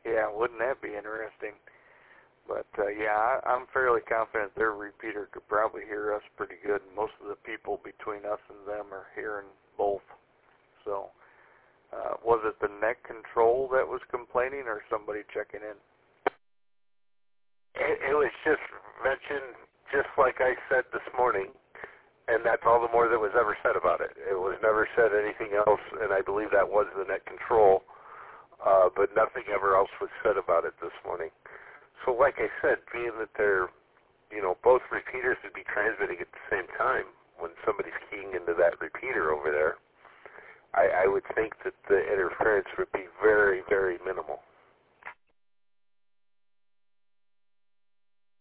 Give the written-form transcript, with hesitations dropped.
Yeah, wouldn't that be interesting? But, I'm fairly confident their repeater could probably hear us pretty good. Most of the people between us and them are hearing both. So, was it the net control that was complaining or somebody checking in? It was just mentioned just like I said this morning, and that's all the more that was ever said about it. It was never said anything else, and I believe that was the net control, but nothing ever else was said about it this morning. So like I said, being that they're, both repeaters would be transmitting at the same time when somebody's keying into that repeater over there, I would think that the interference would be very, very minimal.